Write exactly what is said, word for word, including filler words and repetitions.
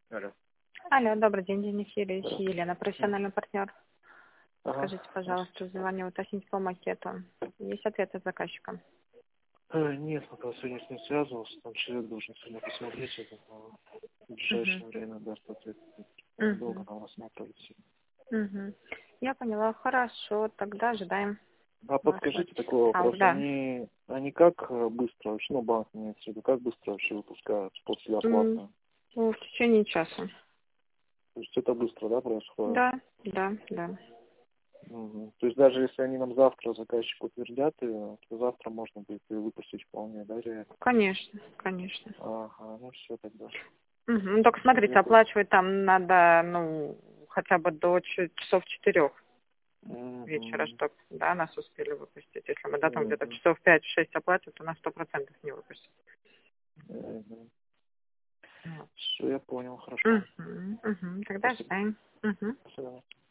Алло. Алло, добрый день, Денис Юрьевич, Да. Елена, профессиональный партнер. Ага. Скажите, пожалуйста, звоню уточнить по макету. Есть ответ от заказчика? Э, нет, пока сегодня с ним связывался, там человек должен сегодня посмотреть это, но в Угу. ближайшее время даст ответ. Долго Угу. нам рассматривать. Угу. Я поняла, хорошо, тогда ожидаем А вашего. подскажите такой А, вопрос, да. они, они как э, быстро вообще, ну банк имеется в виду, как быстро вообще выпускают после М, оплаты? ну, в течение часа. То есть это быстро, да, происходит? Да, да, да. Мгм. То есть даже если они нам завтра заказчик утвердят, ее, то завтра можно будет ее выпустить вполне, да, реально? Конечно, конечно. Ага, ну все тогда. Угу. Ну, только Все, смотрите, я понял. оплачивать там надо, ну, хотя бы до ч- часов четырех вечера, Мгм. чтобы, да, нас успели выпустить. Если мы, да, там где-то Мгм. часов пять-шесть оплатим, то на сто процентов не выпустят. Мгм. Вот. Все, я понял, хорошо. Угу, угу. Тогда Спасибо. ожидаем. Угу. До свидания.